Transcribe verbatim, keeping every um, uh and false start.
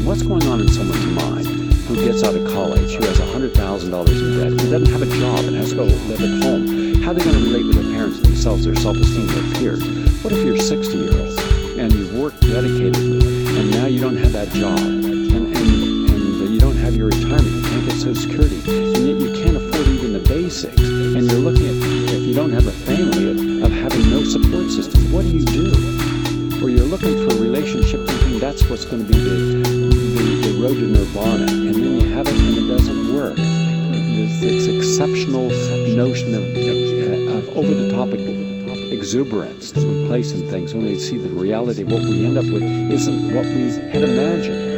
what's going on in someone's mind who gets out of college, who has one hundred thousand dollars in debt, who doesn't have a job and has to go live at home? How are they going to relate with their parents, themselves, their self-esteem, their peers? What if you're sixty years old and you've worked dedicatedly and now you don't have that job and, and, and you don't have your retirement, you can't get Social Security, and yet you can't afford even the basics, and you're looking at, if you don't have a family, of, of having no support system, what do you do? Or you're looking for a relationship thinking that's what's going to be the, the, the road to nirvana, and then you have it and it doesn't work. There's this exceptional notion of, of, of over-the-top exuberance that we place in things when we see the reality of what we end up with isn't what we had imagined.